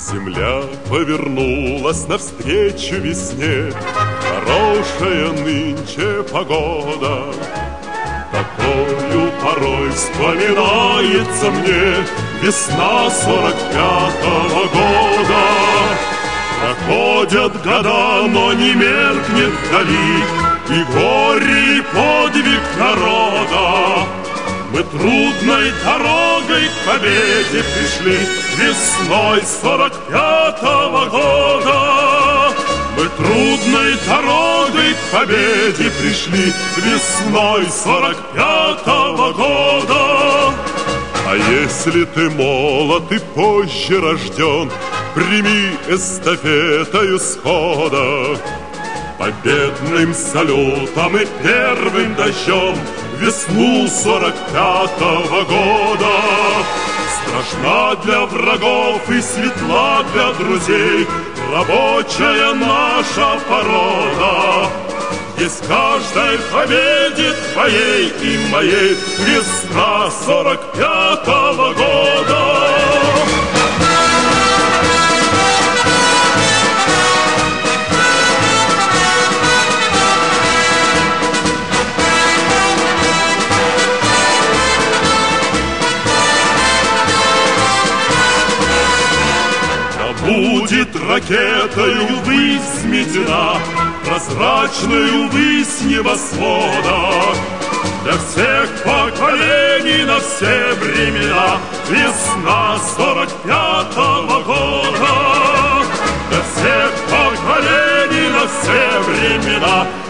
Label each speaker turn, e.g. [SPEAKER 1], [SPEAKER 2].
[SPEAKER 1] Земля повернулась навстречу весне, хорошая нынче погода. Такою порой вспоминается мне весна 45-го года. Проходят года, но не меркнет вдали и горе, и подвиг народа. Мы трудной дорогой к победе пришли весной 45-го года. Мы трудной дорогой к победе пришли весной 45-го года. А если ты молод и позже рожден, прими эстафетою схода. Победным салютом и первым дождем весну 45-го года. Страшна для врагов и светла для друзей рабочая наша порода. Есть в каждой победе твоей и моей весна 45-го года. Будет ракетою высь медена, прозрачную высь небосвода. Для всех поколений на все времена весна 45-го года. Для всех поколений на все времена